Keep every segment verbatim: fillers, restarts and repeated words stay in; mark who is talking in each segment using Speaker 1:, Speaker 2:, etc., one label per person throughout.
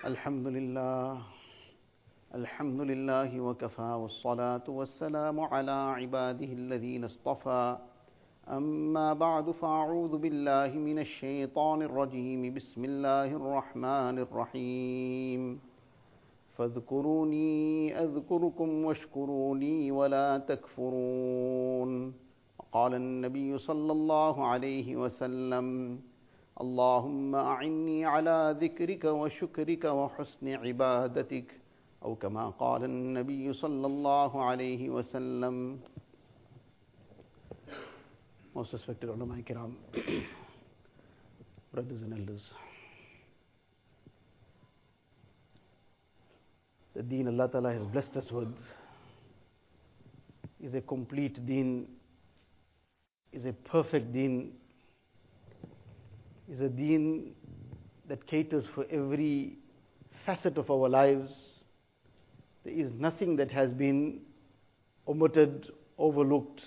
Speaker 1: الحمد لله الحمد لله وكفى والصلاة والسلام على عباده الذين اصطفى أما بعد فأعوذ بالله من الشيطان الرجيم بسم الله الرحمن الرحيم فاذكروني أذكركم واشكروا لي ولا تكفرون. قال النبي صلى الله عليه وسلم اللهم أعني على ذكرك وشكرك وحسن عبادتك أو كما قال النبي صلى الله عليه وسلم. Most respected ulama kiram, brothers and elders, the deen Allah Ta'ala has blessed us with is a complete deen, is a perfect deen, is a deen that caters for every facet of our lives. There is nothing that has been omitted, overlooked.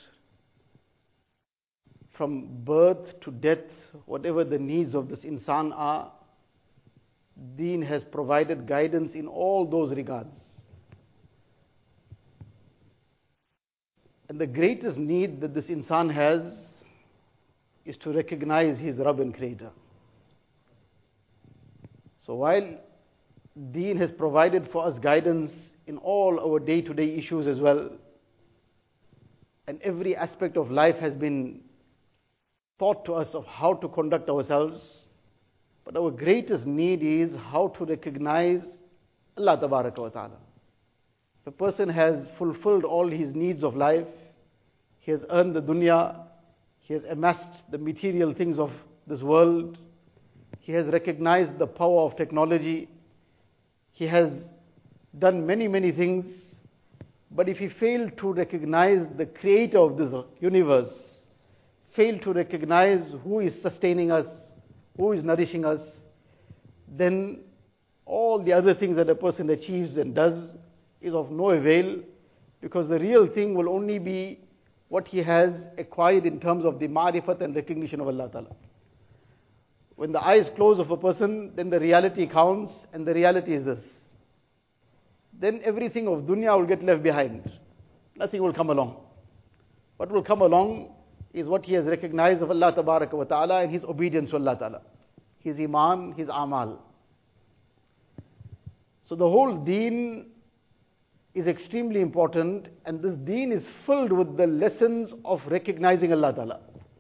Speaker 1: From birth to death, whatever the needs of this insan are, Deen has provided guidance in all those regards. And the greatest need that this insan has is to recognize his Rabb and Creator. So while Deen has provided for us guidance in all our day-to-day issues as well, and every aspect of life has been taught to us of how to conduct ourselves, but our greatest need is how to recognize Allah Tabaraka wa Ta'ala. If a person has fulfilled all his needs of life, he has earned the dunya, he has amassed the material things of this world, he has recognized the power of technology, he has done many, many things, but if he failed to recognize the creator of this universe, fail to recognize who is sustaining us, who is nourishing us, then all the other things that a person achieves and does is of no avail, because the real thing will only be what he has acquired in terms of the ma'rifat and recognition of Allah Ta'ala. When the eyes close of a person, then the reality counts, and the reality is this. Then everything of dunya will get left behind. Nothing will come along. What will come along is what he has recognized of Allah Tabaraka wa Ta'ala and his obedience to Allah Ta'ala, his iman, his amal. So the whole deen is extremely important, and this deen is filled with the lessons of recognizing Allah Ta'ala.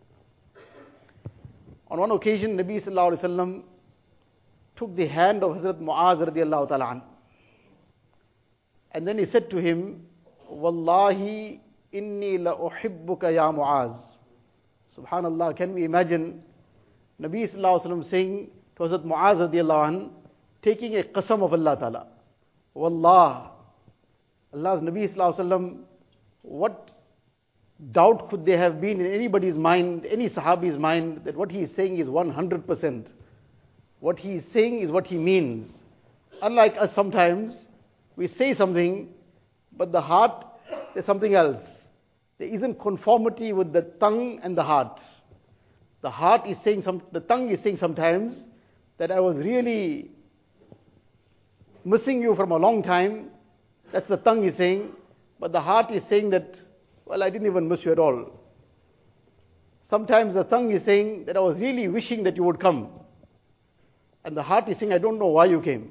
Speaker 1: On one occasion, Nabi Sallallahu Alaihi Wasallam took the hand of Hazrat Muaz radiallahu ta'ala an, and then he said to him, Wallahi inni la uhibbuka ya Muaz. Subhanallah, can we imagine Nabi Sallallahu Alaihi Wasallam saying to Hazrat Muaz radiallahu anh, taking a qasam of Allah Ta'ala. Wallah, Allah's Nabi Sallallahu Alaihi Wasallam, what doubt could there have been in anybody's mind, any Sahabi's mind, that what he is saying is one hundred percent. What he is saying is what he means. Unlike us sometimes, we say something, but the heart, there's something else. There isn't conformity with the tongue and the heart. The heart is saying some, the tongue is saying sometimes that I was really missing you from a long time. That's the tongue is saying. But the heart is saying that, well, I didn't even miss you at all. Sometimes the tongue is saying that I was really wishing that you would come. And the heart is saying, I don't know why you came.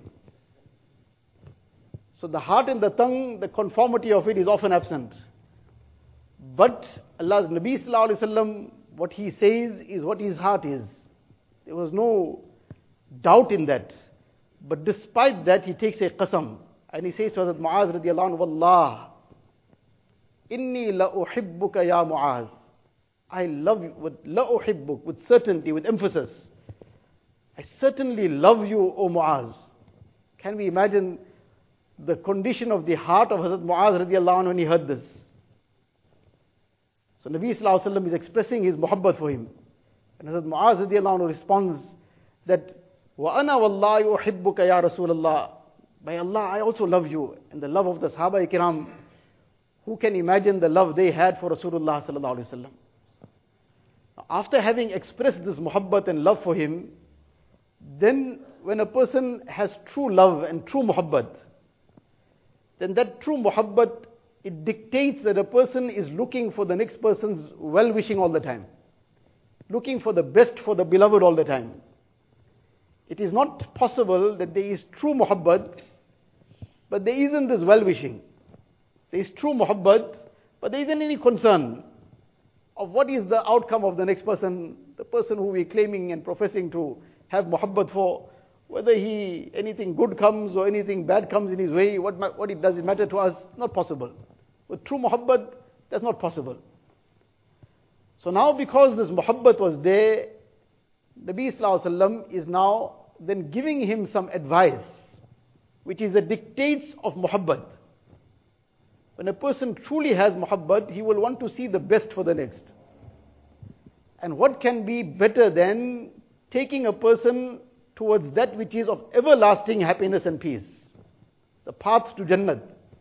Speaker 1: So the heart and the tongue, the conformity of it is often absent. But Allah's Nabi Sallallahu Alaihi Wasallam, what he says is what his heart is. There was no doubt in that. But despite that, he takes a qasam. And he says to Hazrat Muaz radiallahu anhu, Wallah, inni la uhibbuka ya Muaz. I love you, with la uhibbuk, with certainty, with emphasis. I certainly love you, O Muaz. Can we imagine the condition of the heart of Hazrat Muaz radiallahu anhu when he heard this? So Nabi Sallallahu Alaihi Wasallam is expressing his muhabbat for him. And Hazrat Muaz radiallahu anhu responds that, Wa ana wallahi uhibbuka ya Rasulullah. By Allah, I also love you. And the love of the Sahaba Ikram, who can imagine the love they had for Rasulullah Sallallahu Alaihi Wasallam? After having expressed this muhabbat and love for him, then when a person has true love and true muhabbat, then that true muhabbat, it dictates that a person is looking for the next person's well-wishing all the time, looking for the best for the beloved all the time. It is not possible that there is true muhabbat, but there isn't this well-wishing. There is true muhabbat, but there isn't any concern of what is the outcome of the next person, the person who we're claiming and professing to have muhabbat for, whether he, anything good comes or anything bad comes in his way, what, what it does it matter to us? Not possible. With true muhabbat, that's not possible. So now because this muhabbat was there, Nabi Sallallahu Alaihi Wasallam is now then giving him some advice, which is the dictates of muhabbat. When a person truly has muhabbat, he will want to see the best for the next. And what can be better than taking a person towards that which is of everlasting happiness and peace, the path to Jannat.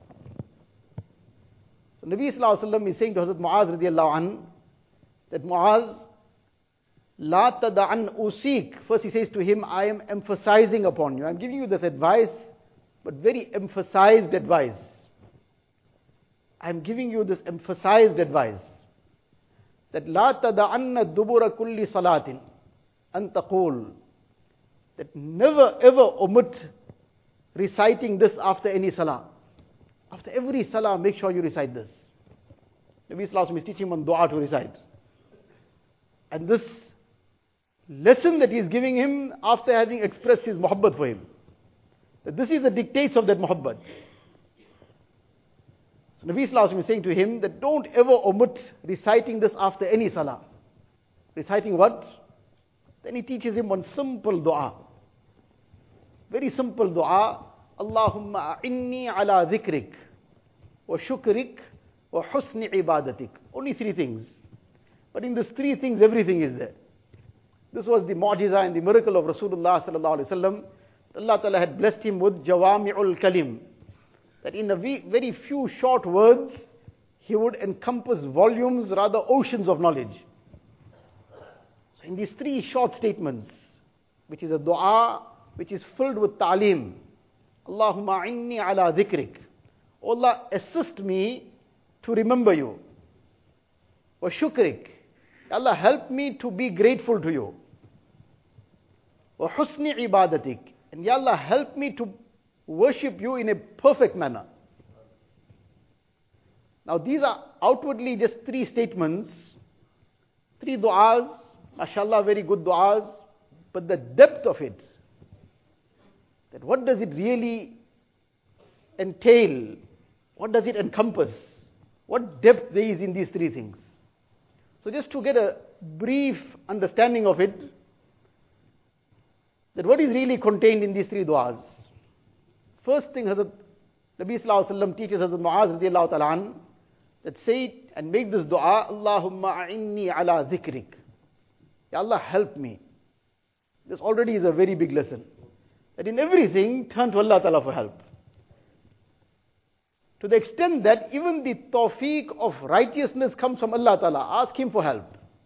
Speaker 1: So Nabi Sallallahu Alaihi Wasallam is saying to Hazrat Muaz radiallahu anh, that Muaz, La tada'an usik. First he says to him, I am emphasizing upon you. I'm giving you this advice, but very emphasized advice. I'm giving you this emphasized advice. That La tada'anna dubura kulli salatin. An taqul. That never ever omit reciting this after any salah. After every salah, make sure you recite this. Nabi Sallallahu Alaihi Wasallam is teaching him on dua to recite. And this lesson that he is giving him after having expressed his muhabbat for him, that this is the dictates of that muhabbat. So Nabi Sallallahu Alaihi Wasallam is saying to him that don't ever omit reciting this after any salah. Reciting what? Then he teaches him one simple dua. Very simple dua. Allahumma a'inni ala dhikrik wa shukrik wa husni ibadatik. Only three things. But in these three things, everything is there. This was the mu'jiza and the miracle of Rasulullah sallallahu alaihi wasallam. Allah Ta'ala had blessed him with jawami'ul kalim. That in a very few short words, he would encompass volumes, rather oceans of knowledge. So in these three short statements, which is a dua, which is filled with ta'aleem. Allahumma inni ala dhikrik. Allah, assist me to remember you. Wa shukrik. Allah, help me to be grateful to you. Wa husni ibadatik. And Ya Allah, help me to worship you in a perfect manner. Now these are outwardly just three statements, three du'as, mashallah, very good du'as, but the depth of it, that what does it really entail? What does it encompass? What depth there is in these three things? So just to get a brief understanding of it, that what is really contained in these three du'as. First thing, Hazrat Nabi Sallallahu Alaihi Wasallam teaches Hazrat Muaz radiallahu ta'ala an, that say it and make this dua, Allahumma a'inni ala dhikrik. Ya Allah, help me. This already is a very big lesson. That in everything, turn to Allah Ta'ala for help. To the extent that even the tawfiq of righteousness comes from Allah Ta'ala. Ask Him for help.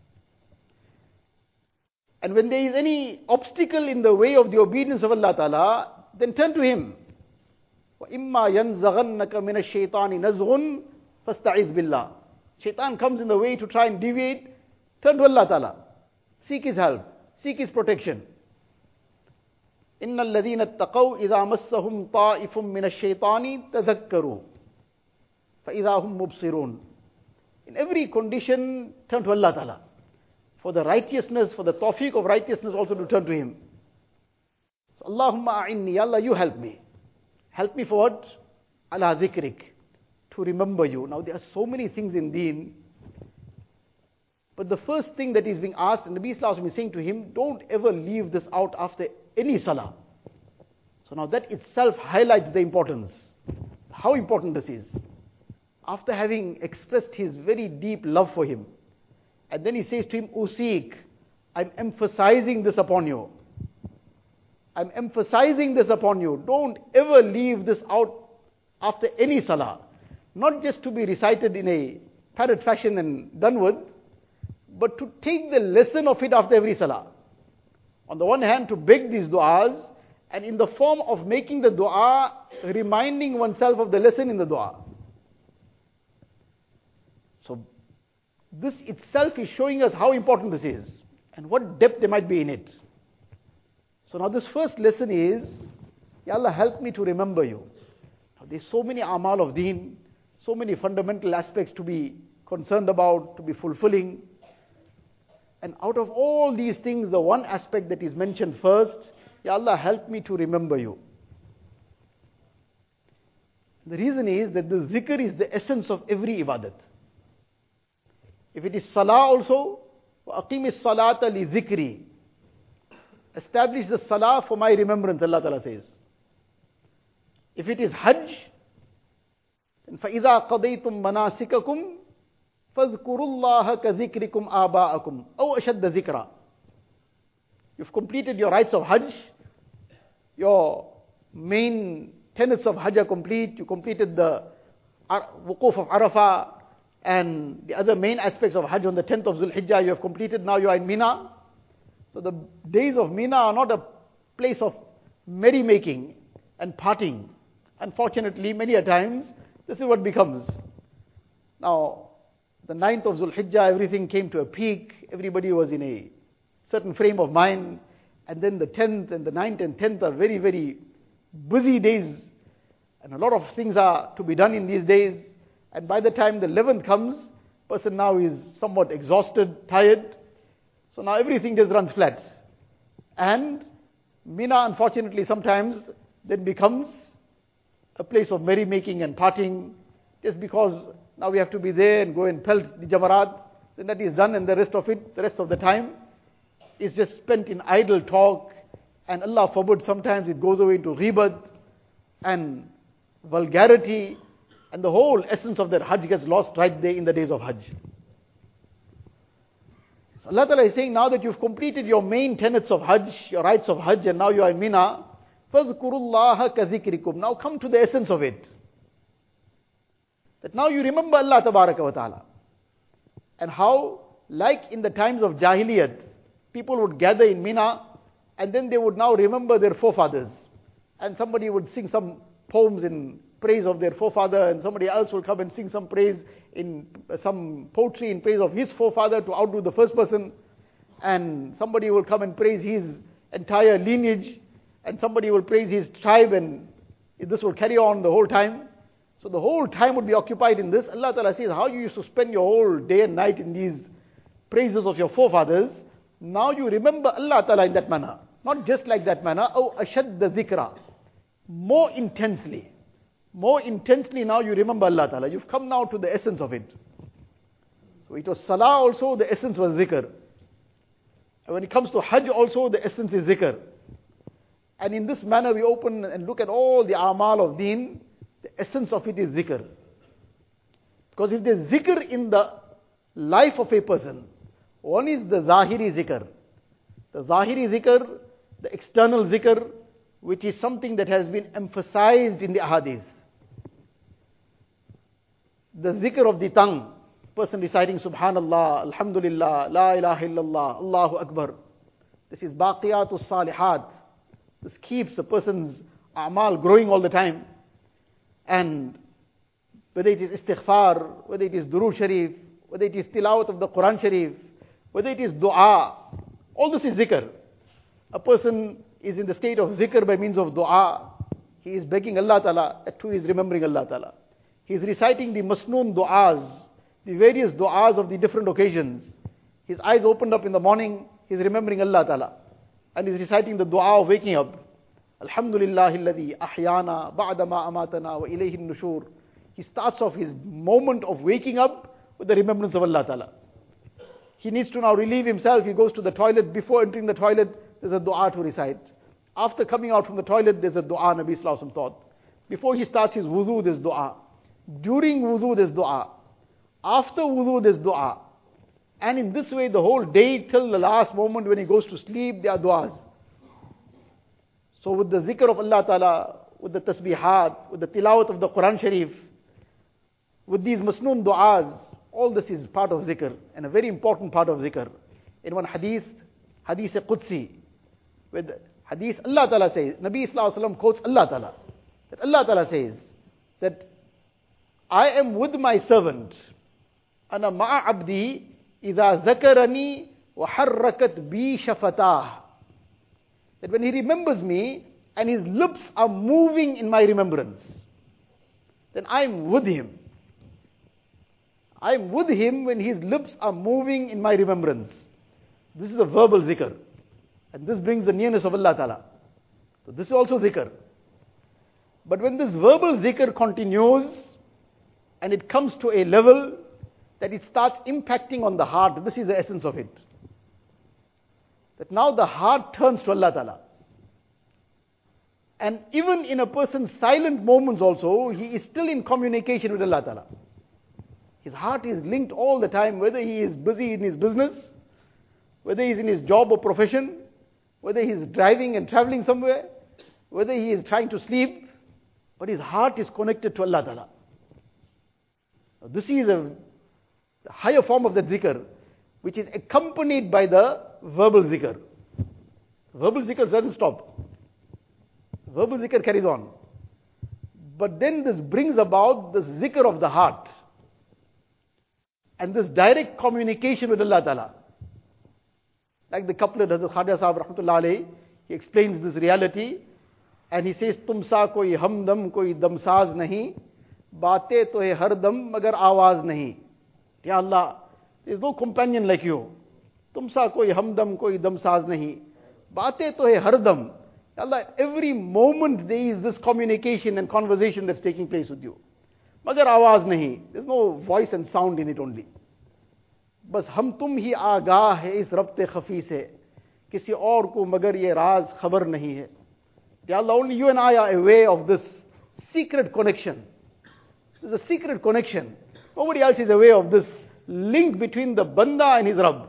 Speaker 1: And when there is any obstacle in the way of the obedience of Allah Ta'ala, then turn to Him. وَإِمَّا يَنْزَغَنَّكَ مِنَ الشَّيْطَانِ نَزْغٌ فَاسْتَعِذْ بِاللَّهِ. Shaitan comes in the way to try and deviate. Turn to Allah Ta'ala. Seek His help. Seek His protection. إِنَّ الَّذِينَ اتَّقَوْا إِذَا مَسَّهُمْ طَائِفٌ مِّنَ الشَّيْطَانِ تَذَكَّرُوا فَإِذَا هُمْ مُبْصِرُونَ. In every condition, turn to Allah Ta'ala. For the righteousness, for the tawfiq of righteousness also to turn to Him. So Allahumma a'inni, Allah, you help me. Help me for what? Ala dhikrik. To remember you. Now there are so many things in deen. But the first thing that is being asked, and Nabi Sallallahu Alaihi Wasallam is saying to him, don't ever leave this out after any salah. So now that itself highlights the importance. How important this is. After having expressed his very deep love for him. And then he says to him, Usik, I'm emphasizing this upon you. I'm emphasizing this upon you. Don't ever leave this out after any salah. Not just to be recited in a parrot fashion and done with, but to take the lesson of it after every salah. On the one hand, to beg these du'as, and in the form of making the dua, reminding oneself of the lesson in the dua. So this itself is showing us how important this is and what depth there might be in it. So now this first lesson is, Ya Allah, help me to remember you. Now there's so many amal of deen, so many fundamental aspects to be concerned about, to be fulfilling. And out of all these things, the one aspect that is mentioned first, Ya Allah, help me to remember you. The reason is that the zikr is the essence of every ibadat. If it is salah also, وَأَقِيمِ الصَّلَاةَ لِذِكْرِ, establish the salah for my remembrance, Allah Ta'ala says. If it is hajj, then فَإِذَا قَضَيْتُمْ مَنَاسِكَكُمْ فَاذْكُرُوا اللَّهَ كَذِكْرِكُمْ آبَاءَكُمْ أَوْ أَشَدَّ ذِكْرًا. You've completed your rites of hajj, your main tenets of hajj are complete, you completed the wuquf of Arafah, and the other main aspects of hajj on the tenth of Dhul Hijjah you have completed, now you are in Mina. So the days of Mina are not a place of merrymaking and partying. Unfortunately, many a times, this is what becomes. Now, the ninth of Dhul Hijjah, everything came to a peak, everybody was in a certain frame of mind, and then the tenth and the ninth and tenth are very, very busy days, and a lot of things are to be done in these days, and by the time the eleventh comes, person now is somewhat exhausted, tired, so now everything just runs flat. And Mina, unfortunately, sometimes then becomes a place of merrymaking and partying, just because now we have to be there and go and pelt the jamarat, then that is done, and the rest of it, the rest of the time, is just spent in idle talk, and Allah forbid, sometimes it goes away into ghibat and vulgarity, and the whole essence of that hajj gets lost right there in the days of hajj. So Allah Ta'ala is saying, now that you've completed your main tenets of hajj, your rites of hajj, and now you are in Mina, فَاذْكُرُوا اللَّهَ كَذِكْرِكُمْ. Now come to the essence of it. That now you remember Allah Tabaraka wa Ta'ala. And how, like in the times of Jahiliyat, people would gather in Mina, and then they would now remember their forefathers. And somebody would sing some poems in praise of their forefather, and somebody else will come and sing some praise in some poetry in praise of his forefather to outdo the first person. And somebody will come and praise his entire lineage, and somebody will praise his tribe, and this will carry on the whole time. So the whole time would be occupied in this. Allah Ta'ala says, how you used to spend your whole day and night in these praises of your forefathers, now you remember Allah Ta'ala in that manner. Not just like that manner, oh ashad the dhikra. More intensely. More intensely now you remember Allah Ta'ala. You've come now to the essence of it. So it was salah also, the essence was dhikr. And when it comes to hajj also, the essence is dhikr. And in this manner we open and look at all the amal of deen, the essence of it is dhikr. Because if there's dhikr in the life of a person, one is the zahiri zikr. The zahiri zikr, the external zikr, which is something that has been emphasized in the ahadith. The zikr of the tongue, person reciting Subhanallah, Alhamdulillah, La ilaha illallah, Allahu Akbar. This is baqiyatus salihat. This keeps a person's a'mal growing all the time. And whether it is istighfar, whether it is durood sharif, whether it is tilawat of the Quran sharif, whether it is dua, all this is zikr. A person is in the state of zikr by means of dua. He is begging Allah Ta'ala, that too is remembering Allah Ta'ala. He is reciting the masnoon du'as, the various du'as of the different occasions. His eyes opened up in the morning, he is remembering Allah Ta'ala. And he is reciting the dua of waking up. Alhamdulillahi alladhi ahyana ba'dama amatana wa ilayhi nushur. He starts off his moment of waking up with the remembrance of Allah Ta'ala. He needs to now relieve himself. He goes to the toilet. Before entering the toilet, there's a dua to recite. After coming out from the toilet, there's a dua Nabi Sallallahu Alaihi Wasallam taught. Before he starts his wudu, there's dua. During wudu, there's dua. After wudu, there's dua. And in this way, the whole day till the last moment when he goes to sleep, there are duas. So with the zikr of Allah Ta'ala, with the tasbihat, with the tilawat of the Quran Sharif, with these masnoon du'as, all this is part of zikr, and a very important part of zikr. In one hadith, hadith Qudsi, with Hadith, Allah Ta'ala says, Nabi Sallallahu Alaihi Wasallam quotes Allah Ta'ala. That Allah Ta'ala says that I am with my servant. Ana ma'a abdi idha zakarani wa harrakat bi shafatah. That when he remembers me and his lips are moving in my remembrance, then I'm with him. I'm with him when his lips are moving in my remembrance. This is the verbal zikr. And this brings the nearness of Allah Ta'ala. So this is also zikr. But when this verbal zikr continues and it comes to a level that it starts impacting on the heart, this is the essence of it. That now the heart turns to Allah Ta'ala. And even in a person's silent moments also, he is still in communication with Allah Ta'ala. His heart is linked all the time, whether he is busy in his business, whether he is in his job or profession, whether he is driving and traveling somewhere, whether he is trying to sleep, but his heart is connected to Allah Ta'ala. Now, this is a higher form of the zikr, which is accompanied by the verbal zikr. Verbal zikr doesn't stop. Verbal zikr carries on. But then this brings about this zikr of the heart. And this direct communication with Allah Ta'ala. Like the couplet Hazrat Khaja Sahib Rahmatullah Alayhi, he explains this reality. And he says, Tumsa koi hamdam koi damsaz nahi, baate to hai har dam magar awaz nahi. Ya Allah, there is no companion like you. Tumsa koi hamdam koi damsaz nahi, baate to hai har dam. Ya Allah, every moment there is this communication and conversation that's taking place with you. Magar awaz nahi. There's no voice and sound in it only. Bas hum tum hi aagah hai is rabte khafi se. Kisi aur ko magar ye raaz khabar nahi hai. Ya Allah, only you and I are aware of this secret connection. There's a secret connection. Nobody else is aware of this link between the banda and his Rabb.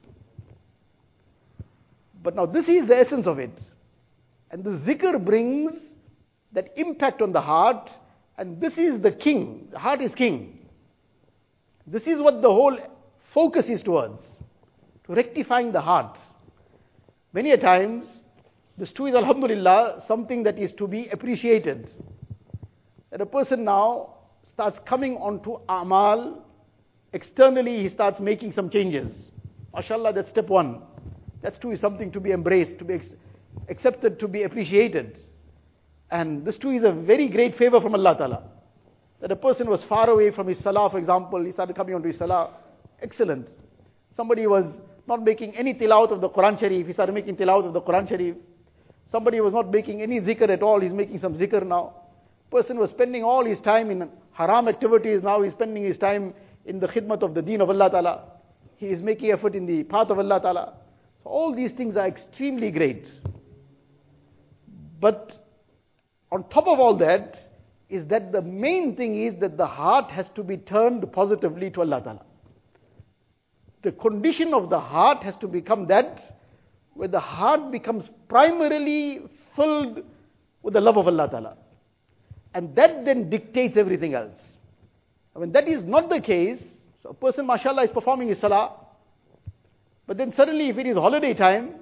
Speaker 1: But now this is the essence of it. And the zikr brings that impact on the heart. And this is the king. The heart is king. This is what the whole focus is towards. To rectifying the heart. Many a times, this too is, alhamdulillah, something that is to be appreciated. That a person now starts coming onto amal. Externally, he starts making some changes. MashaAllah, that's step one. That too is something to be embraced, to be ex- accepted, to be appreciated. And this too is a very great favor from Allah Ta'ala. That a person was far away from his salah, for example, he started coming onto his salah. Excellent. Somebody was not making any tilawat of the Quran Sharif, he started making tilawat of the Quran Sharif. Somebody was not making any zikr at all, he's making some zikr now. Person was spending all his time in haram activities, now he's spending his time in the khidmat of the deen of Allah Ta'ala. He is making effort in the path of Allah Ta'ala. So all these things are extremely great. But on top of all that, is that the main thing is that the heart has to be turned positively to Allah Ta'ala. The condition of the heart has to become that, where the heart becomes primarily filled with the love of Allah Ta'ala. And that then dictates everything else. And when that is not the case, so a person, mashallah, is performing his salah, but then suddenly if it is holiday time,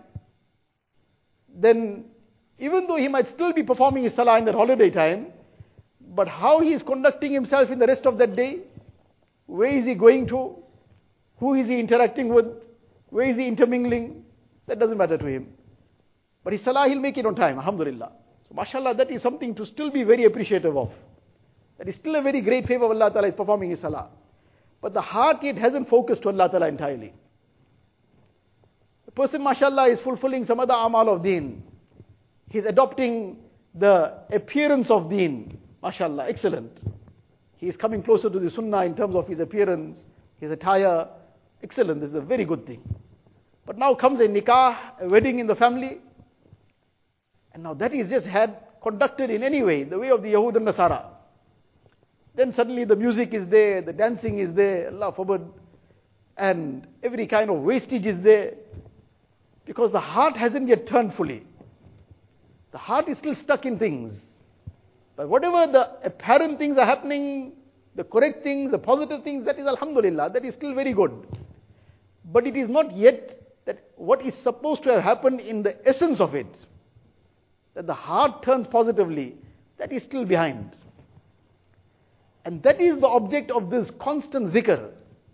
Speaker 1: then even though he might still be performing his salah in that holiday time, but how he is conducting himself in the rest of that day, where is he going to, who is he interacting with, where is he intermingling, that doesn't matter to him. But his salah, he'll make it on time, alhamdulillah. So mashallah, that is something to still be very appreciative of. That is still a very great favor of Allah Ta'ala, is performing his salah. But the heart yet hasn't focused to Allah Ta'ala entirely. The person, mashallah, is fulfilling some other amal of deen. He's adopting the appearance of deen. MashaAllah, excellent. He is coming closer to the sunnah in terms of his appearance, his attire. Excellent, this is a very good thing. But now comes a nikah, a wedding in the family. And now that is just had conducted in any way, the way of the Yahud and Nasara. Then suddenly the music is there, the dancing is there, Allah forbid. And every kind of wastage is there. Because the heart hasn't yet turned fully. The heart is still stuck in things. But whatever the apparent things are happening, the correct things, the positive things, that is alhamdulillah, that is still very good. But it is not yet that what is supposed to have happened in the essence of it. that the heart turns positively, that is still behind. And that is the object of this constant zikr.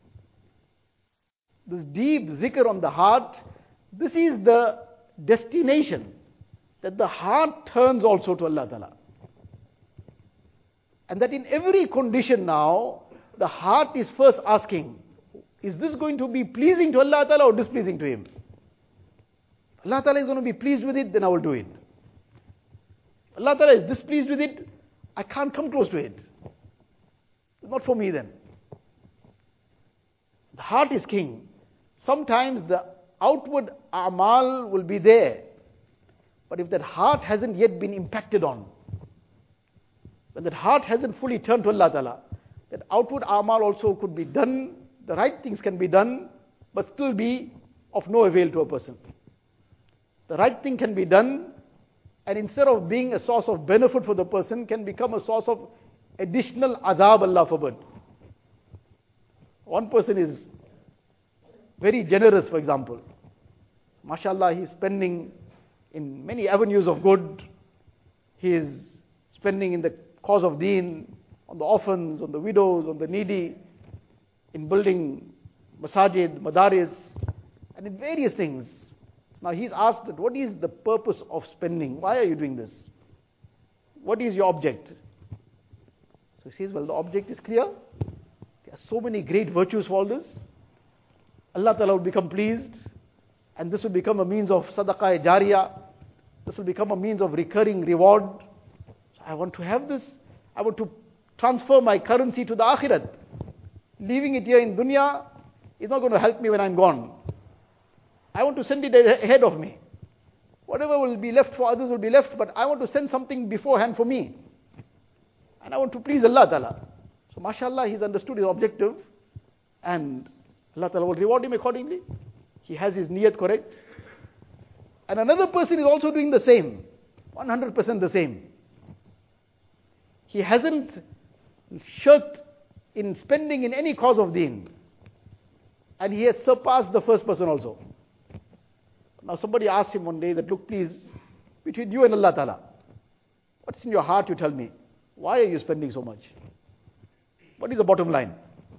Speaker 1: This deep zikr on the heart, this is the destination, that the heart turns also to Allah Ta'ala. And that in every condition now, the heart is first asking, is this going to be pleasing to Allah Ta'ala or displeasing to Him? Allah Ta'ala is going to be pleased with it, then I will do it. Allah Ta'ala is displeased with it, I can't come close to it. It's not for me then. The heart is king. Sometimes the outward a'mal will be there. But if that heart hasn't yet been impacted on, when that heart hasn't fully turned to Allah Ta'ala, that outward a'mal also could be done, the right things can be done, but still be of no avail to a person. The right thing can be done, and instead of being a source of benefit for the person, can become a source of additional azab, Allah forbid. One person is very generous, for example. MashaAllah, he is spending in many avenues of good. He is spending in the cause of deen, on the orphans, on the widows, on the needy, in building masajid, madaris, and in various things. So now he's asked that, what is the purpose of spending? Why are you doing this? What is your object? So he says, well, the object is clear. There are so many great virtues for all this. Allah Ta'ala will become pleased, and this will become a means of sadaqah jariyah. This will become a means of recurring reward. So I want to have this. I want to transfer my currency to the akhirat. Leaving it here in dunya is not going to help me when I'm gone. I want to send it ahead of me. Whatever will be left for others will be left, but I want to send something beforehand for me. And I want to please Allah Ta'ala. So mashallah, he's understood his objective, and Allah Ta'ala will reward him accordingly. He has his niyat correct. And another person is also doing the same. one hundred percent the same. He hasn't shirked in spending in any cause of deen. And he has surpassed the first person also. Now somebody asked him one day that, look please, between you and Allah Ta'ala, what's in your heart, you tell me. Why are you spending so much? What is the bottom line?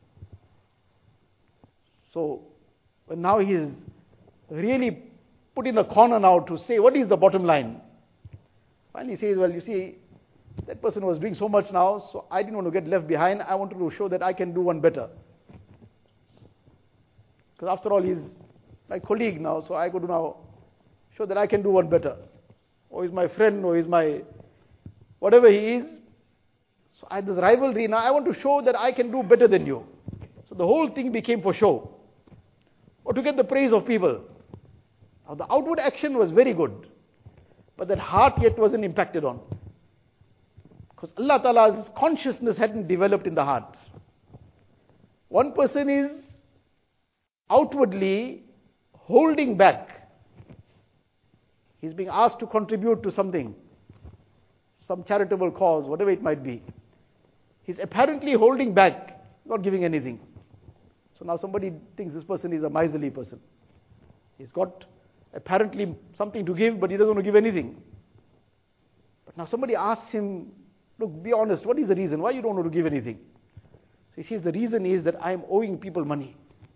Speaker 1: So, when now he is really put in a corner now to say, what is the bottom line? Finally he says, well, you see, that person was doing so much now, so I didn't want to get left behind. I wanted to show that I can do one better. Because after all, he's my colleague now, so I got to now show that I can do one better. Or he's my friend, or he's my whatever he is. So I had this rivalry. Now I want to show that I can do better than you. So the whole thing became for show, or to get the praise of people. Now the outward action was very good, but that heart yet wasn't impacted on. Because Allah Ta'ala's consciousness hadn't developed in the heart. One person is outwardly holding back. He's being asked to contribute to something, some charitable cause, whatever it might be. He's apparently holding back, not giving anything. So now somebody thinks this person is a miserly person. He's got apparently something to give, but he doesn't want to give anything. But now somebody asks him, look, be honest, what is the reason? Why you don't want to give anything? So he says, the reason is that I am owing people money.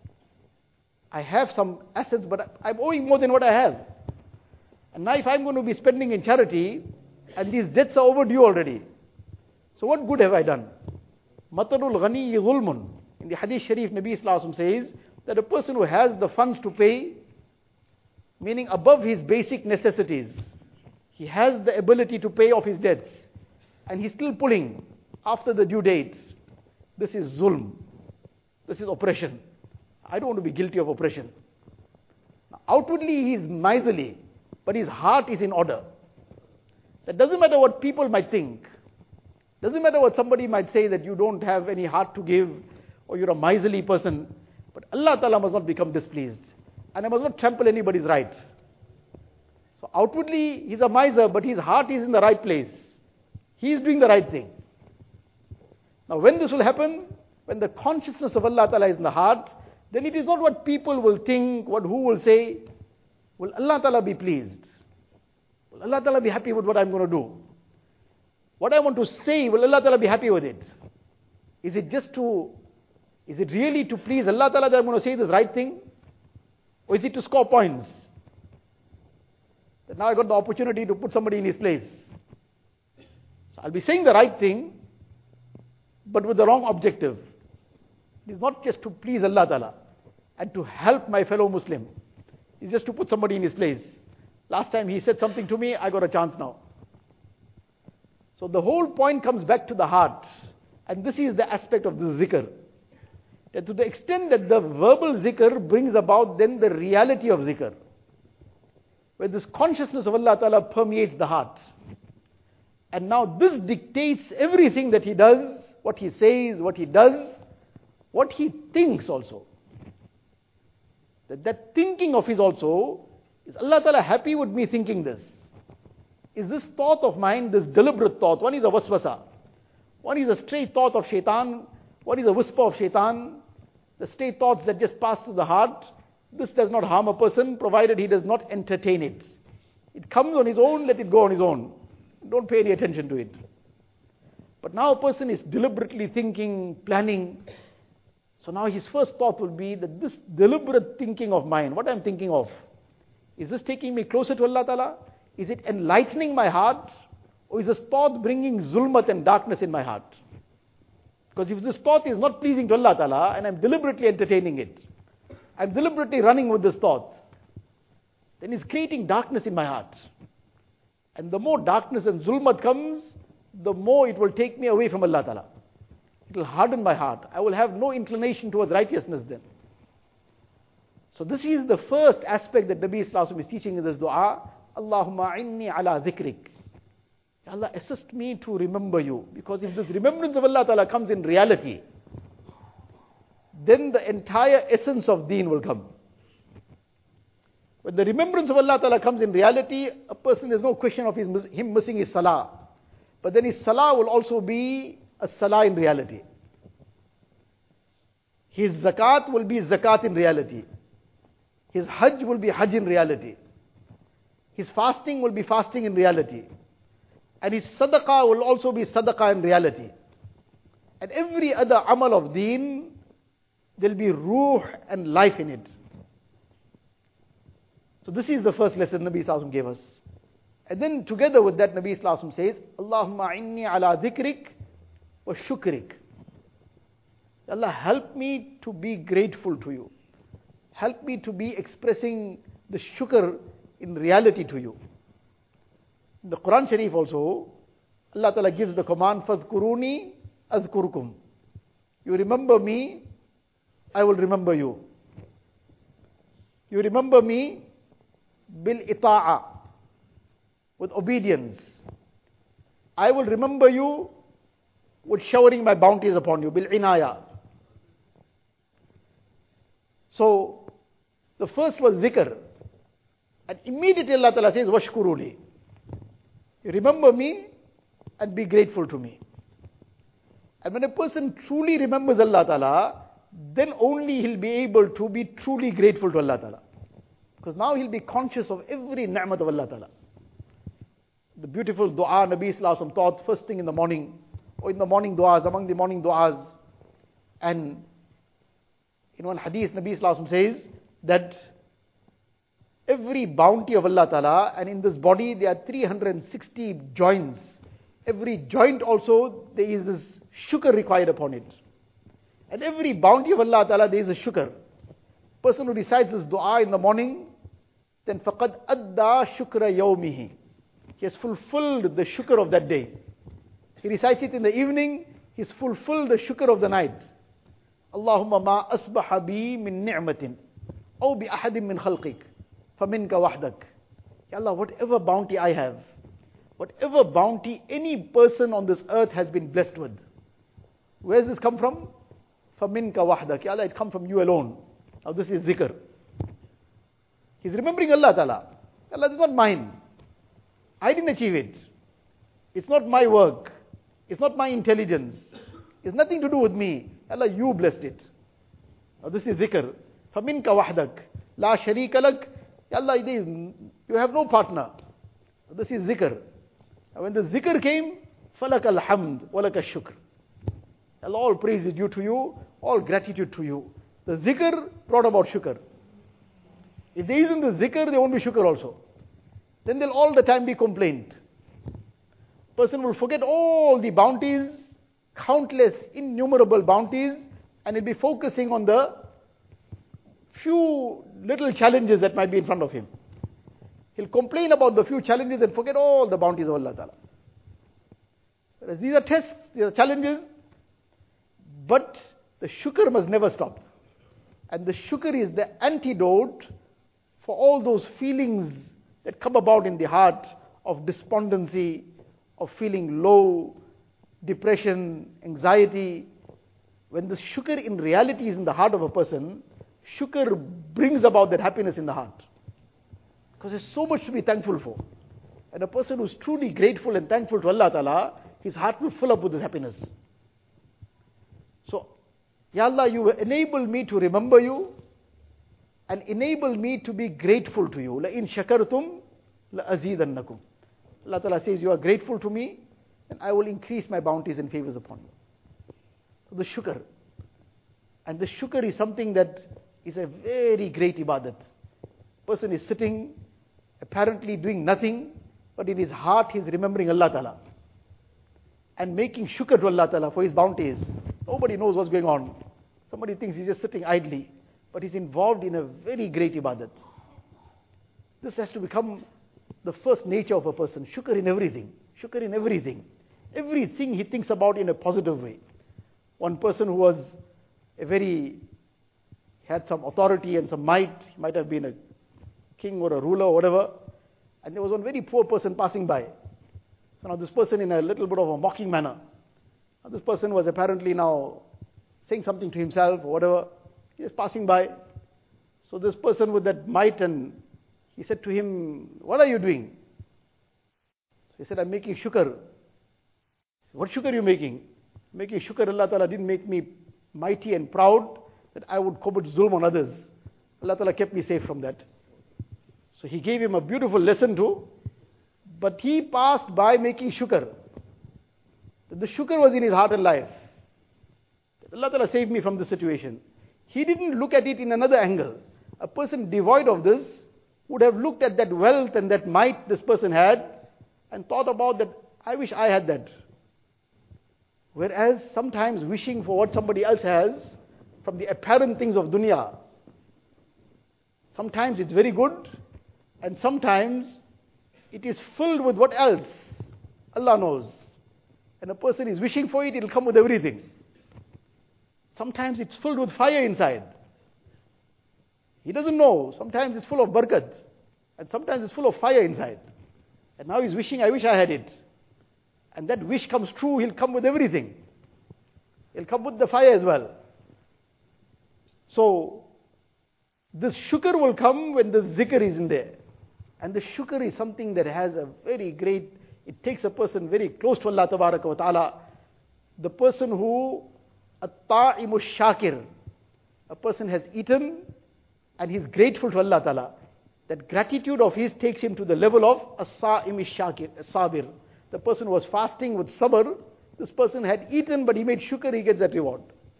Speaker 1: I have some assets, but I'm owing more than what I have. And now if I'm going to be spending in charity, and these debts are overdue already, so what good have I done? Matarul ghani zulmun. In the Hadith Sharif, Nabi Sallallahu Alaihi Wasallam says that a person who has the funds to pay, meaning above his basic necessities, he has the ability to pay off his debts, and he's still pulling after the due date. This is zulm. This is oppression. I don't want to be guilty of oppression. Now, outwardly he is miserly, but his heart is in order. That doesn't matter what people might think. Doesn't matter what somebody might say, that you don't have any heart to give, or you're a miserly person. But Allah Ta'ala must not become displeased. And I must not trample anybody's right. So outwardly he's a miser, but his heart is in the right place. He is doing the right thing. Now when this will happen, when the consciousness of Allah Ta'ala is in the heart, then it is not what people will think, what who will say. Will Allah Ta'ala be pleased? Will Allah Ta'ala be happy with what I'm going to do? What I want to say, will Allah Ta'ala be happy with it? Is it just to, is it really to please Allah Ta'ala that I'm going to say this right thing? Or is it to score points? That now I got the opportunity to put somebody in his place. So I'll be saying the right thing, but with the wrong objective. It is not just to please Allah Ta'ala and to help my fellow Muslim. It's just to put somebody in his place. Last time he said something to me, I got a chance now. So the whole point comes back to the heart. And this is the aspect of the zikr. That to the extent that the verbal zikr brings about then the reality of zikr. Where this consciousness of Allah Ta'ala permeates the heart. And now this dictates everything that he does, what he says, what he does, what he thinks also. That that thinking of his also, is Allah Ta'ala happy with me thinking this? Is this thought of mine, this deliberate thought, one is a waswasa, one is a stray thought of shaitan, one is a whisper of shaitan, the stray thoughts that just pass through the heart. This does not harm a person, provided he does not entertain it. It comes on his own, let it go on his own. Don't pay any attention to it. But now a person is deliberately thinking, planning. So now his first thought will be that this deliberate thinking of mine, what I'm thinking of, is this taking me closer to Allah Ta'ala? Is it enlightening my heart? Or is this thought bringing zulmat and darkness in my heart? Because if this thought is not pleasing to Allah Ta'ala, and I'm deliberately entertaining it, I'm deliberately running with this thought, then it's creating darkness in my heart. And the more darkness and zulmat comes, the more it will take me away from Allah Ta'ala. It will harden my heart. I will have no inclination towards righteousness then. So this is the first aspect that Nabi Sallallahu Alaihi Wasallam is teaching in this dua. Allahumma inni ala dhikrik. Allah, assist me to remember you. Because if this remembrance of Allah Ta'ala comes in reality, then the entire essence of deen will come. When the remembrance of Allah Ta'ala comes in reality, a person, there's no question of his, him missing his salah. But then his salah will also be a salah in reality. His zakat will be zakat in reality. His hajj will be hajj in reality. His fasting will be fasting in reality. And his sadaqah will also be sadaqah in reality. And every other amal of deen, there'll be ruh and life in it. So this is the first lesson Nabi Sallallahu Alaihi Wasallam gave us. And then together with that, Nabi Sallallahu Alaihi Wasallam says, Allahumma inni ala dhikrik wa shukrik. Allah, help me to be grateful to you. Help me to be expressing the shukr in reality to you. In the Quran Sharif also, Allah Ta'ala gives the command, فَذْكُرُونِي أَذْكُرُكُمْ. You remember me, I will remember you. You remember me, bil ita'a, with obedience. I will remember you with showering my bounties upon you, bil inaya. So, the first was zikr. And immediately Allah Ta'ala says, washkuruli. You remember me and be grateful to me. And when a person truly remembers Allah Ta'ala, then only he'll be able to be truly grateful to Allah Ta'ala. Because now he'll be conscious of every ni'mat of Allah Ta'ala. The beautiful dua Nabi Sallallahu Alaihi Wasallam taught first thing in the morning, or in the morning du'as, among the morning du'as. And in one hadith, Nabi Sallallahu Alaihi Wasallam says that every bounty of Allah Ta'ala, and in this body there are three hundred sixty joints. Every joint also, there is this shukr required upon it. And every bounty of Allah Ta'ala, there is a shukr. Person who recites this dua in the morning, then faqad adda shukra yawmihi. He has fulfilled the shukr of that day. He recites it in the evening, he's fulfilled the shukr of the night. Allahumma ma asbaha bi min ni'matin, aw bi ahadim min khalqik, faminka wahdak. Ya Allah, whatever bounty I have, whatever bounty any person on this earth has been blessed with, where does this come from? فَمِنْكَ وَحْدَكَ. Ya Allah, it comes from you alone. Now this is zikr. He's remembering Allah Ta'ala. Allah, this is not mine. I didn't achieve it. It's not my work. It's not my intelligence. It's nothing to do with me. Allah, you blessed it. Now this is zikr. فَمِنْكَ وَحْدَكَ. لَا شَرِيكَ لَكَ. Ya Allah, it is, you have no partner. This is zikr. And when the zikr came, فَلَكَ الْحَمْدِ وَلَكَ الشُّكْرِ. Allah, all praise is due to you, all gratitude to you. The zikr brought about shukr. If there isn't the zikr, there won't be shukr also. Then there'll all the time be complaint. Person will forget all the bounties, countless, innumerable bounties, and he'll be focusing on the few little challenges that might be in front of him. He'll complain about the few challenges and forget all the bounties of Allah Ta'ala. Whereas these are tests, these are challenges, but the shukr must never stop. And the shukr is the antidote for all those feelings that come about in the heart of despondency, of feeling low, depression, anxiety. When the shukr in reality is in the heart of a person, shukr brings about that happiness in the heart. Because there's so much to be thankful for. And a person who's truly grateful and thankful to Allah Ta'ala, his heart will fill up with this happiness. So, Ya Allah, you enable me to remember you and enable me to be grateful to you. لَإِن شَكَرْتُمْ لَأَزِيدَنَّكُمْ. Allah Ta'ala says, you are grateful to me and I will increase my bounties and favors upon you. So the shukr. And the shukr is something that is a very great ibadat. Person is sitting, apparently doing nothing, but in his heart he is remembering Allah Ta'ala. And making shukr to Allah Ta'ala for his bounties. Nobody knows what's going on. Somebody thinks he's just sitting idly, but he's involved in a very great ibadat. This has to become the first nature of a person. Shukr in everything. Shukr in everything. Everything he thinks about in a positive way. One person who was a very, had some authority and some might, he might have been a king or a ruler or whatever, and there was one very poor person passing by. So now this person, in a little bit of a mocking manner, now this person was apparently now saying something to himself or whatever. He was passing by. So this person with that might, and he said to him, what are you doing? So he said, I'm making shukr. Said, what shukr are you making? Making shukr Allah Ta'ala didn't make me mighty and proud that I would commit zulm on others. Allah Ta'ala kept me safe from that. So he gave him a beautiful lesson too. But he passed by making shukr. The shukr was in his heart and life. Allah Ta'ala saved me from this situation. He didn't look at it in another angle. A person devoid of this would have looked at that wealth and that might this person had and thought about that, I wish I had that. Whereas sometimes wishing for what somebody else has from the apparent things of dunya, sometimes it's very good and sometimes it is filled with what else? Allah knows. And a person is wishing for it, it'll come with everything. Sometimes it's filled with fire inside. He doesn't know. Sometimes it's full of barakat. And sometimes it's full of fire inside. And now he's wishing, I wish I had it. And that wish comes true, he'll come with everything. He'll come with the fire as well. So, this shukr will come when the zikr is in there. And the shukr is something that has a very great, it takes a person very close to Allah Tabaraka wa Ta'ala. The person who, at-ta'imu shakir, a person has eaten and he's grateful to Allah Ta'ala. That gratitude of his takes him to the level of as-sa'imi shakir, sabir. The person was fasting with sabr, this person had eaten but he made shukr, he gets that reward.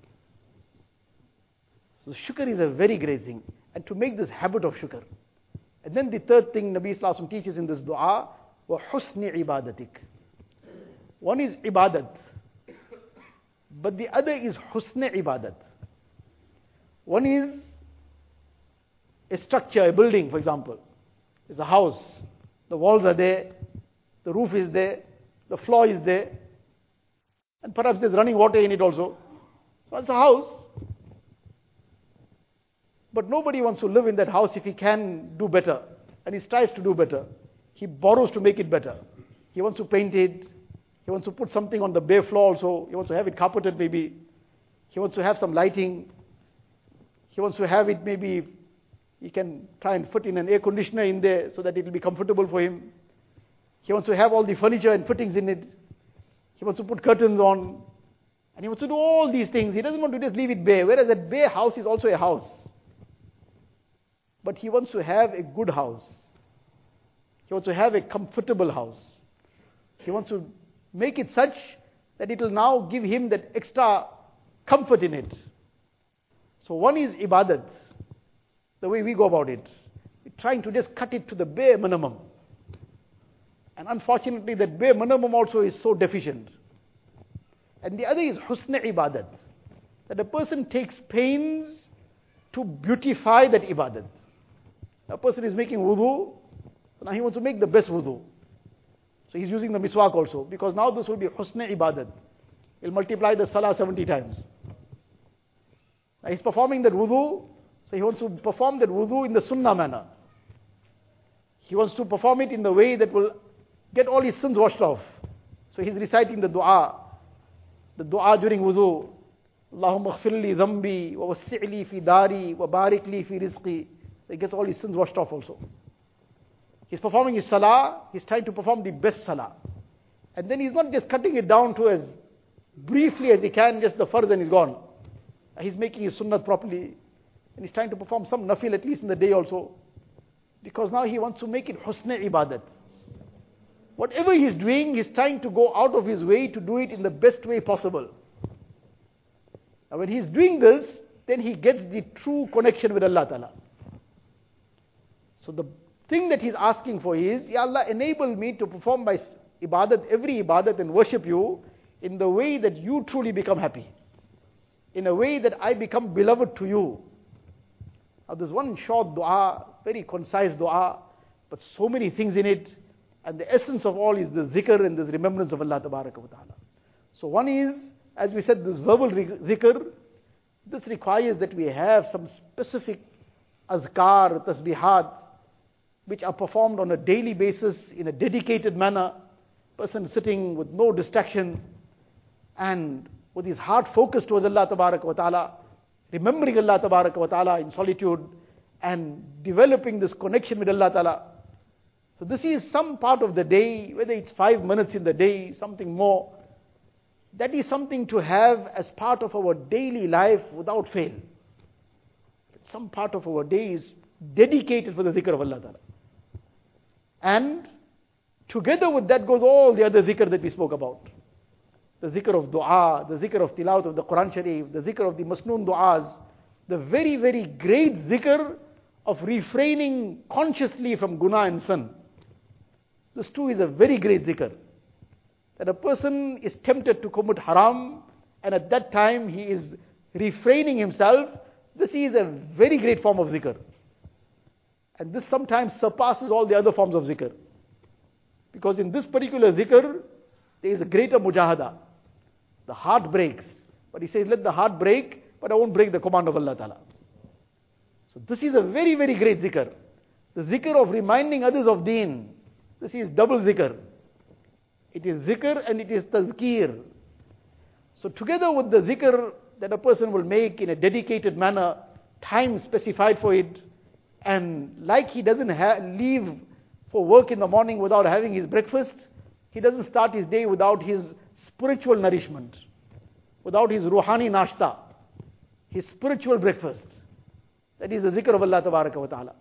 Speaker 1: So shukr is a very great thing. And to make this habit of shukr. And then the third thing Nabi Sallallahu Alaihi Wasallam teaches in this dua, wa husni ibadatik. One is ibadat, but the other is husni ibadat. One is a structure, a building, for example. It's a house. The walls are there, the roof is there, the floor is there, and perhaps there's running water in it also. So it's a house. But nobody wants to live in that house if he can do better. And he strives to do better. He borrows to make it better. He wants to paint it. He wants to put something on the bare floor also. He wants to have it carpeted maybe. He wants to have some lighting. He wants to have it maybe, he can try and fit in an air conditioner in there so that it will be comfortable for him. He wants to have all the furniture and fittings in it. He wants to put curtains on. And he wants to do all these things. He doesn't want to just leave it bare. Whereas that bare house is also a house. But he wants to have a good house. He He wants to have a comfortable house. He wants to make it such that it will now give him that extra comfort in it. So one is ibadat, the way we go about it. We're trying to just cut it to the bare minimum. And unfortunately that bare minimum also is so deficient. And the other is husn ibadat, that a person takes pains to beautify that ibadat. A person is making wudu, so now he wants to make the best wudu. So he's using the miswak also, because now this will be husn ibadat. He'll multiply the salah seventy times. Now he's performing that wudu, so he wants to perform that wudu in the sunnah manner. He wants to perform it in the way that will get all his sins washed off. So he's reciting the dua, the dua during wudu. Allahumma ghfir li dhanbi, wa wassi'li fi dari, wa barik li fi rizqi. So he gets all his sins washed off also. He's performing his salah, he's trying to perform the best salah. And then he's not just cutting it down to as briefly as he can, just the farz and he's gone. He's making his sunnah properly, and he's trying to perform some nafil at least in the day also. Because now he wants to make it husn ibadat. Whatever he's doing, he's trying to go out of his way to do it in the best way possible. And when he's doing this, then he gets the true connection with Allah Ta'ala. So the thing that he's asking for is, Ya Allah, enable me to perform my ibadat, every ibadat, and worship you in the way that you truly become happy. In a way that I become beloved to you. Now there's one short dua, very concise dua, but so many things in it. And the essence of all is the zikr and this remembrance of Allah Tabaraka wa Ta'ala. So one is, as we said, this verbal zikr. This requires that we have some specific azkar, tasbihat, which are performed on a daily basis in a dedicated manner. Person sitting with no distraction and with his heart focused towards Allah Tabaraka wa Ta'ala, remembering Allah Tabaraka wa Ta'ala in solitude and developing this connection with Allah Ta'ala. So this is some part of the day, whether it's five minutes in the day, something more. That is something to have as part of our daily life without fail. Some part of our day is dedicated for the zikr of Allah Ta'ala. And together with that goes all the other zikr that we spoke about. The zikr of dua, the zikr of tilawat of the Quran Sharif, the zikr of the masnoon du'as, the very, very great zikr of refraining consciously from guna and sin. This too is a very great zikr. That a person is tempted to commit haram, and at that time he is refraining himself. This is a very great form of zikr. And this sometimes surpasses all the other forms of zikr. Because in this particular zikr, there is a greater mujahada. The heart breaks. But he says, let the heart break, but I won't break the command of Allah Ta'ala. So this is a very, very great zikr. The zikr of reminding others of deen. This is double zikr. It is zikr and it is tazkir. So together with the zikr that a person will make in a dedicated manner, time specified for it, and like he doesn't ha- leave for work in the morning without having his breakfast, he doesn't start his day without his spiritual nourishment, without his ruhani nashta, his spiritual breakfast. That is the zikr of Allah Tabaraka wa Ta'ala.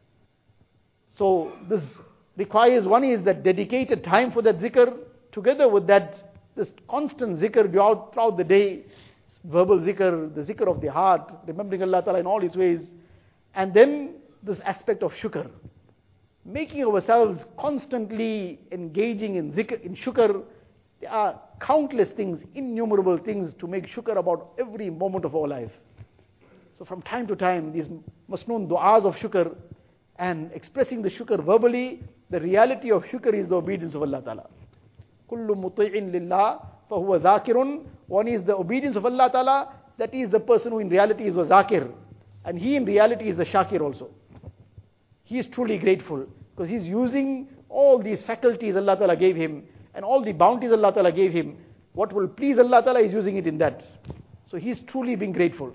Speaker 1: So this requires, one is that dedicated time for that zikr, together with that, this constant zikr throughout, throughout the day, verbal zikr, the zikr of the heart, remembering Allah Ta'ala in all His ways, and then this aspect of shukr. Making ourselves constantly engaging in zikr, in shukr. There are countless things, innumerable things to make shukr about every moment of our life. So from time to time, these masnoon du'as of shukr and expressing the shukr verbally, the reality of shukr is the obedience of Allah Ta'ala. Kullu muti'in lillah fahuwa zakirun. One is the obedience of Allah Ta'ala, that is the person who in reality is a zakir. And he in reality is the shakir also. He is truly grateful because he's using all these faculties Allah Ta'ala gave him and all the bounties Allah Ta'ala gave him. What will please Allah Ta'ala is using it in that. So he's truly being grateful.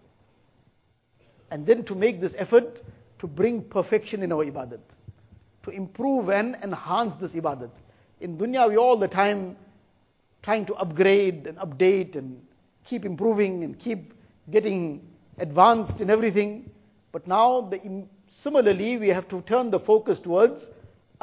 Speaker 1: And then to make this effort to bring perfection in our ibadat, to improve and enhance this ibadat. In dunya we all the time trying to upgrade and update and keep improving and keep getting advanced in everything. But now the, similarly we have to turn the focus towards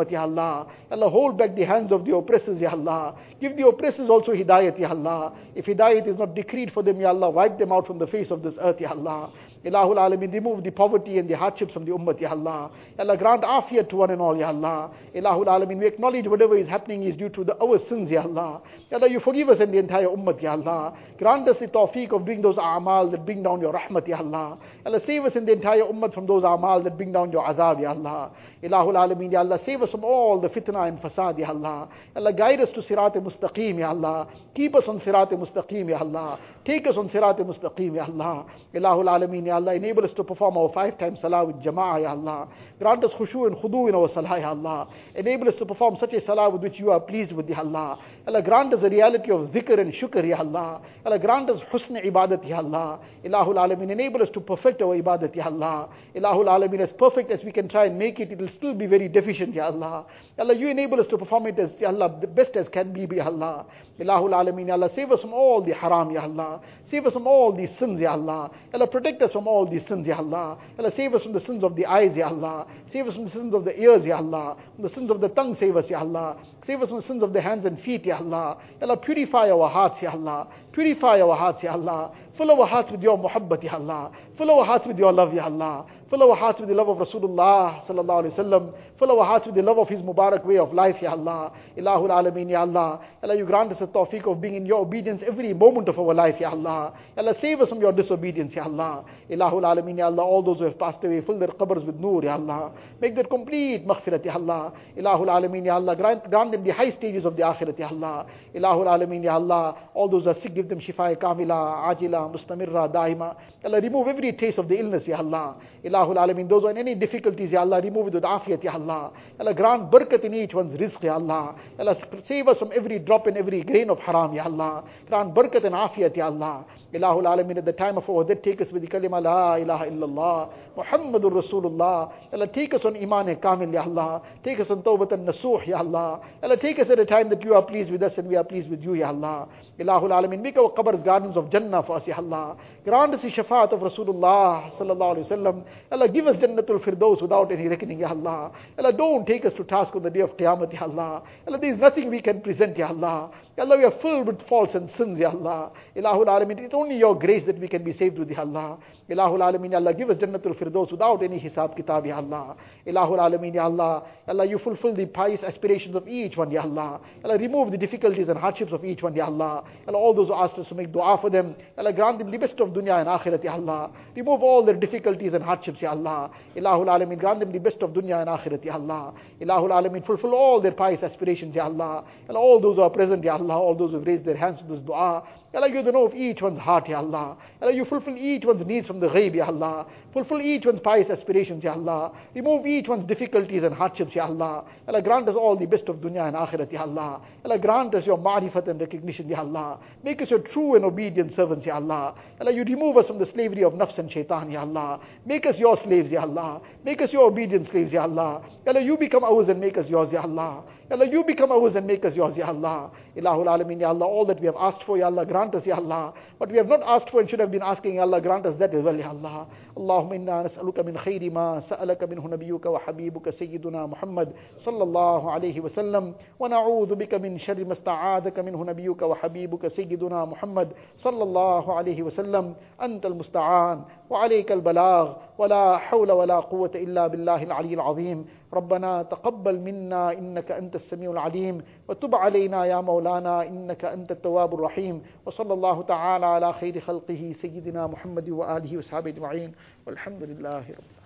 Speaker 1: ummah, Ya Allah. Allah, hold back the hands of the oppressors, Ya Allah. Give the oppressors also hidayat, Ya Allah. If hidayat is not decreed for them, Ya Allah, wipe them out from the face of this earth, Ya Allah. Ilahul Alameen, remove the poverty and the hardships from the ummah, Ya Allah. Ya Allah, grant afiyat to one and all, Ya Allah. Ilahul Alameen, we acknowledge whatever is happening is due to the, our sins, Ya Allah. Ya Allah, you forgive us and the entire ummah, Ya Allah. Grant us the tawfiq of doing those a'mal that bring down your rahmat, Ya Allah. Ya Allah, save us in the entire ummah from those a'mal that bring down your azab, Ya Allah. Ilahul Alameen, Ya Allah, save us from all the fitna and fasad, Ya Allah. Ya Allah, guide us to sirat mustaqim, Ya Allah. Keep us on sirat mustaqim, Ya Allah. Take us on sirat mustaqim, Ya Allah. Ilahul Alameen, Ya Allah, enable us to perform our five times salah with jama'ah, Ya Allah. Grant us khushu and khudu in our salah, Ya Allah. Enable us to perform such a salah with which you are pleased with, Ya Allah. Allah, grant us the reality of dhikr and shukr, Ya Allah. Allah, grant us husn ibadat, Ya Allah. Ilahul Alameen, enable us to perfect our ibadat, Ya Allah. Ilahul Alameen, as perfect as we can try and make it, it will still be very deficient, Ya Allah. Allah, you enable us to perform it as, Ya Allah, the best as can be, Ya Allah. Ilahul Alameen, Ya Allah, save us from all the haram, Ya Allah. Save us from all these sins, Ya Allah. Allah, protect us from all these sins, Ya Allah. Allah, save us from the sins of the eyes, Ya Allah. Save us from the sins of the ears, Ya Allah. From the sins of the tongue, save us, Ya Allah. Save us from the sins of the hands and feet, Ya Allah. Allah, purify our hearts, Ya Allah. Purify our hearts, Ya Allah. Fill our hearts with your muhabbat, Ya Allah. Fill our hearts with your love, Ya Allah. Fill our hearts with the love of Rasulullah sallallahu alaihi wasallam. Fill our hearts with the love of his Mubarak way of life, Ya Allah. Ilahul Alameen, Ya Allah. Allah, you grant us a tawfiq of being in your obedience every moment of our life, Ya Allah. Allah, save us from your disobedience, Ya Allah. Ilahul Alameen, Ya Allah. All those who have passed away, fill their qabrs with nur, Ya Allah. Make their complete maghfirat, Ya Allah. Ilahul Alameen, Ya Allah. Grant, grant them the high stages of the akhirat, Ya Allah. Ilahul Alameen, Ya Allah. All those who are sick, give them shifa kamila, ajila, mustamirra, daima. Allah, remove every trace of the illness, Ya Allah. Ilahul Alameen, those who are in any difficulties, Ya Allah, remove it with afiyat, Ya Allah. Allah, grant barakat in each one's rizq, Ya Allah. Allah, save us from every drop and every grain of haram, Ya Allah. Grant barakat and afiyat, Ya Allah. Ilahul Alameen, at the time of our death, take us with the kalima la ilaha illallah Muhammadur Rasulullah. Allah, take us on iman e kamil, Ya Allah. Take us on tawbat and nasuh, Ya Allah. Allah, take us at a time that you are pleased with us and we are pleased with you, Ya Allah. Ilahul Alameen, make our qabrs gardens of Jannah for us, Ya Allah. Grant us the shafaat of Rasulullah sallallahu alaihi wasallam. Allah, give us Jannatul Firdaus without any reckoning, Ya Allah. Allah, don't take us to task on the day of Qiyamah, Ya Allah. Allah, there is nothing we can present, Ya Allah. Ya Allah, we are filled with faults and sins, Ya Allah. Ilahul Alameen, it's only your grace that we can be saved with, Ya Allah. Ilahul Alameen, Ya Allah, give us Jannatul Firdaus without any hisab kitab, Ya Allah. Ilahul Alameen, Ya Allah. Ya Allah, you fulfill the pious aspirations of each one, Ya Allah. Ya Allah, remove the difficulties and hardships of each one, Ya Allah. Ya Allah, all those who asked us to make dua for them, Ya Allah, grant them the best of dunya and akhirat, Ya Allah. Remove all their difficulties and hardships, Ya Allah. Ilahul Alameen, grant them the best of dunya and akhirat, Ya Allah. Ilahul Alameen, fulfill all their pious aspirations, Ya Allah. Ya Allah, all those who are present, Ya Allah, all those who have raised their hands to this dua, Ya Allah, you know of each one's heart, Ya Allah. Ya Allah, you fulfill each one's needs from the ghaib, Ya Allah. Fulfill each one's pious aspirations, Ya Allah. Remove each one's difficulties and hardships, Ya Allah. Ya Allah, grant us all the best of dunya and akhirat, Ya Allah. Ya Allah, grant us your ma'rifat and recognition, Ya Allah. Make us your true and obedient servants, Ya Allah. Ya Allah, you remove us from the slavery of nafs and shaitan, Ya Allah. Make us your slaves, Ya Allah. Make us your obedient slaves, Ya Allah. Ya Allah, you become ours and make us yours, Ya Allah. Ya Allah, you become ours and make us yours, Ya Allah. Ilahul Alameen, Ya Allah, all that we have asked for, Ya Allah, grant us, Ya Allah. What we have not asked for and should have been asking, Ya Allah, grant us that as well, Ya Allah. Allahumma inna nas'aluka min khayri ma sa'alaka minhu nabiyyuka wa habibuka sayyiduna Muhammad sallallahu alayhi wa sallam. Wa na'udhu bika min sharri ma sta'adaka minhu nabiyyuka wa habibuka sayyiduna Muhammad sallallahu alayhi wa sallam. Anta al-musta'an wa alayka al-balagh wa la hawla wa la quwwata illa billahi al-'ali al-'azim. ربنا تقبل منا إنك أنت السميع العليم وتب علينا يا مولانا إنك أنت التواب الرحيم وصلى الله تعالى على خير خلقه سيدنا محمد وآله وصحبه أجمعين والحمد لله رب العالمين.